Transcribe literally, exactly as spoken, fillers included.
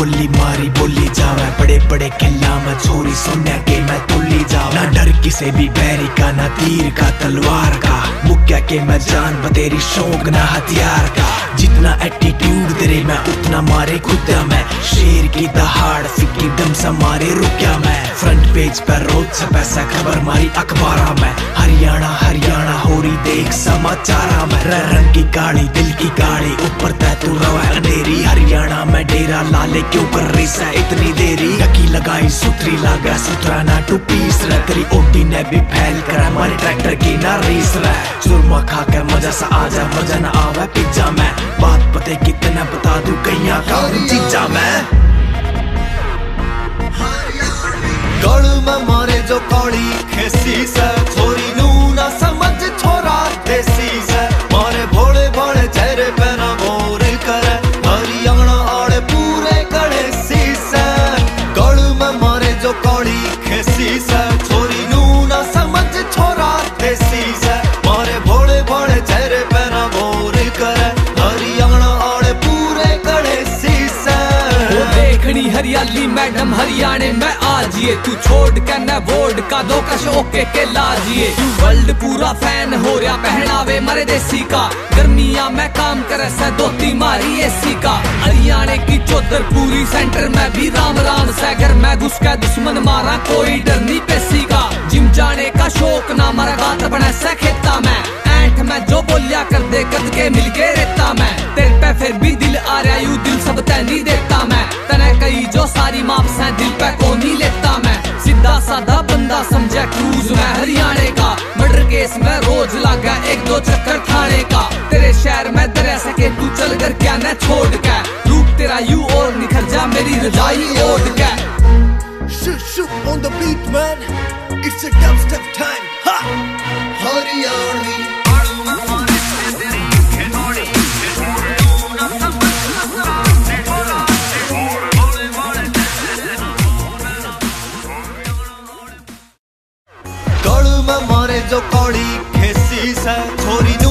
बोली मारी बोली जावे, बड़े बड़े किला में छोरी सुनने के मैं तुल्ली जावे। ना डर किसे भी बैरी का, ना तीर का तलवार का, मुक्या के मैं जान बतेरी शौक ना हथियार का। जितना एटीट्यूड तेरे में उतना मारे खुदा मैं, शेर की दहाड़ फिक्की दम सा मारे रुकया मैं। फ्रंट पेज पर रोज से पैसा खबर मारी अखबारा में, हरियाणा हरियाणा हो रही देख समाचारा में। रंग की गाड़ी दिल की गाड़ी ऊपर तय तू रवा अंधेरी, हरियाणा में डेरा लाले क्यों कर रही सा इतनी देरी। डकी लगाई सुथरी लागा सुथरा ना टू पीस रहा, तेरी ओटी ने भी फैल करा हमारे ट्रैक्टर की ना रीस रहा। सुरमा खा के मजा सा आजा मजा ना आवे पिज्जा में, बात पते कितना बता दूं कैया का चीजा मैं। गल में मारे जो कौड़ी खेसी से, छोरी नू ना समझ छोरा देसी से। मारे भोले भोले चेहरे पे ना गोर करे, हरियाणा आड़े पूरे कड़े सीसे। गल में मारे जो कौड़ी खेसी से, छोरी नू ना समझ छोरा देसी से। मारे भोले भोले चेहरे पे ना गोर करे, हरियाणा आड़े पूरे कड़े सीसे। वो देखनी हरियाली मैडम हरियाणे में आजिए, तू छोड़ के न वोड का दो कश ओके के लाजिए। तू वर्ल्ड पूरा फैन हो रहा पहनावे मरे देसी का, गर्मिया में काम करे से धोती मारी एसी का। हरियाणे की चौधर पूरी सेंटर में भी राम राम से, घर में घुस के दुश्मन मारा कोई डर नहीं पेसी का। जिम जाने का शौक ना मरा गात बने से खेता में, ऐंठ में जो बोलिया कर दे कद के मिल के रहता मैं। तेरे पे फिर भी दिल आ रहा यू दिल सब तय नहीं देता मैं, तने कही जो सारी माप से दिल पे को नहीं लेता मैं। सीधा साधा बंदा समझा क्रूज में हरियाणे का, मर्डर केस में रोज लागा एक दो चक्कर थाने का। तेरे शहर में दरिया सके तू चल कर क्या न छोड़ के, रूप तेरा यू और निखर जा मेरी रजाई ओढ़ के। Shoot, shoot on the beat man, it's a dubstep time, ha! Haryani गल में मारे जो कौड़ी खेसी से, छोरी